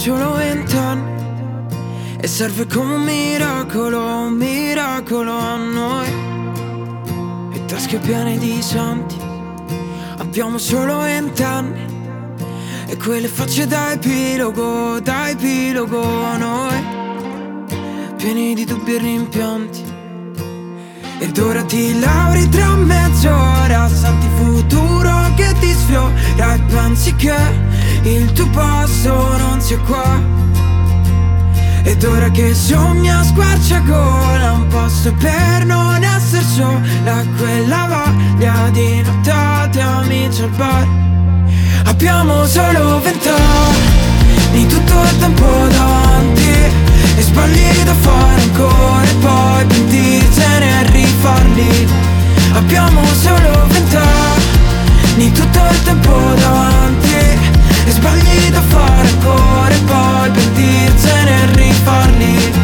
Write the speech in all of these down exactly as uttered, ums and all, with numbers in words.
solo vent'anni e serve come un miracolo, un miracolo a noi. E tasche piene di santi, abbiamo solo vent'anni e quelle facce da epilogo, da epilogo a noi, pieni di dubbi e rimpianti. Ed ora ti lauri tra mezz'ora, salti futuro che ti sfiora e pensi che il tuo posto non sia qua. Ed ora che sogni a squarciagola un posto per non essere sola, quella voglia di nottate amici al bar. Abbiamo solo vent'anni, tutto il tempo davanti e sbagli da fare ancora e poi pentirtene e rifarli. Abbiamo solo vent'anni, tutto il tempo davanti e sbagli da fare ancora e poi pentirtene e rifarli.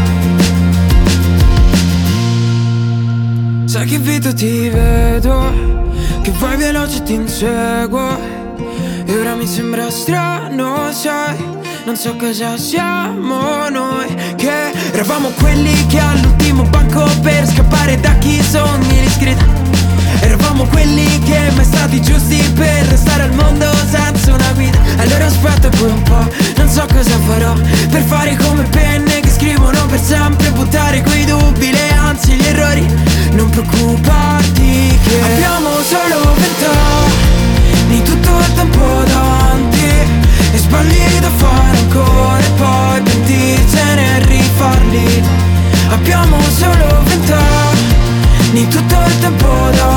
Sai che vita ti vedo, che vai veloce e ti inseguo. E ora mi sembra strano, sai, non so cosa siamo noi, che eravamo quelli che all'ultimo banco per scappare da chi sogni li scritta. Eravamo quelli che mai stati giusti per restare al mondo senza una guida. Allora aspetta pure un po', non so cosa farò per fare come penne che scrivono per sempre, buttare quei dubbi, le ansie, gli errori. Non preoccuparti che abbiamo solo vent'anni, tutto il tempo davanti e sbagli da fare ancora e poi pentirtene e rifarli. Abbiamo solo vent'anni, tutto il tempo davanti